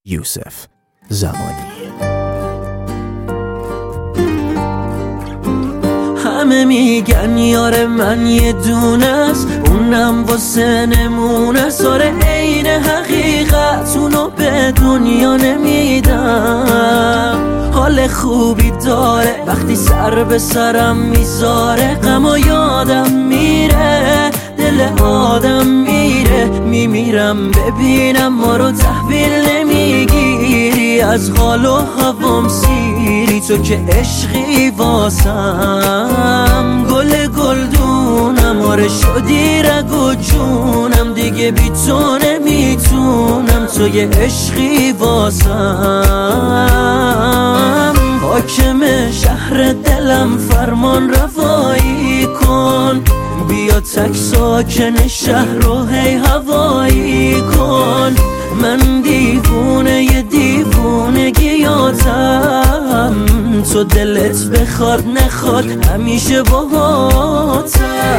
یوسف زمانی. همه میگن یار من یه دونه است، اونم واسه نمونه ساره عین حقیقت اونو به دنیا نمیدم. حال خوبی داره وقتی سر به سرم میذاره، غم و یادم میره دل آدم میره. میمیرم ببینم ما رو تحویل نمیگیری، از حال و هوام سیری تو که عشقی واسم. گل گلدونم آره شدی رگ و جونم، دیگه بی تو نمیتونم تو یه عشقی واسم. حاکم شهر دلم فرمان روایی کن، بیا تک ساکن شهر رو هی هوایی کن. من دیوونه ی دیوونگیاتم، تو دلت بخواد نخواد همیشه باهاتم.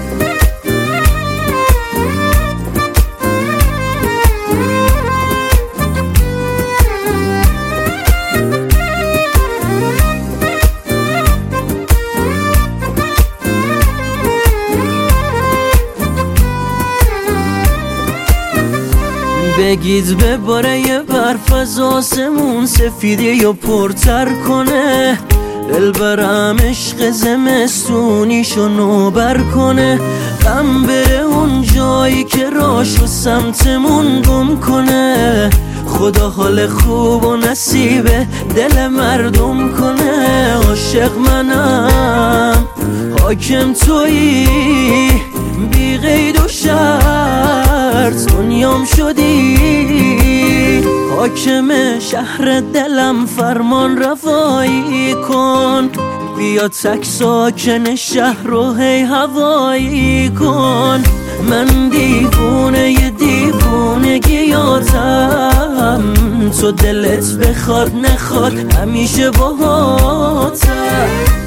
بگید بباره یه برف از آسمون، سفیدی و پرتر کنه. دل برم عشق زمستونیشو نوبر کنه. غم بره اون جایی که راشو سمتمون گم کنه. خدا حال خوب و نصیب دل مردم کنه. عاشق منم حاکم تویی، بی قید و شرط دنیام شدی. حاکم شهر دلم فرمان روایی کن، بیا تک ساکن شهر رو هی هوایی کن. من دیوونه ی دیوونگیاتم، تو دلت بخواد نخواد همیشه باهاتم.